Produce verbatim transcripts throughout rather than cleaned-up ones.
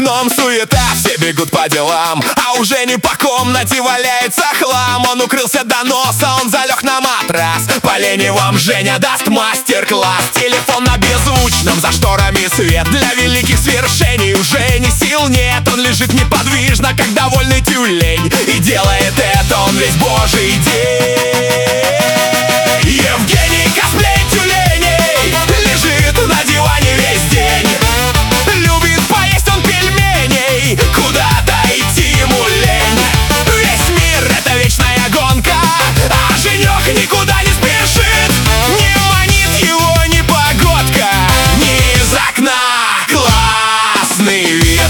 окном суета, все бегут по делам, а уже не по комнате валяется хлам. Он укрылся до носа, он залег на матрас. По лени вам Женя даст мастер-класс. Телефон на беззвучном, за шторами свет. Для великих свершений уже ни сил нет. Он лежит неподвижно, как довольный тюлень, и делает это он весь божий день. Евгений косплей тюленей лежит на диване весь день. Любит поесть он пельменей, куда-то идти ему лень. Весь мир — это вечная гонка, а Женек никуда не спешит. Не манит его ни погодка, ни из окна классный вид.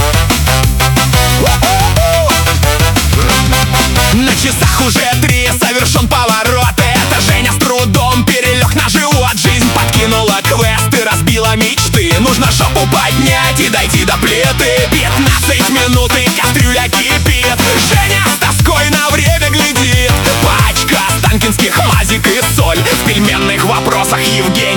На часах уже три, совершен поворот. Это Женя с трудом перелег на живот. Жизнь подкинула квесты, разбила мечты. Нужно жопу поднять и дойти до плиты. Пятнадцать минут и кастрюля кипит. Женя с тоской на время глядит. Пачка останкинских мазик и соль. В пельменных вопросах Евгений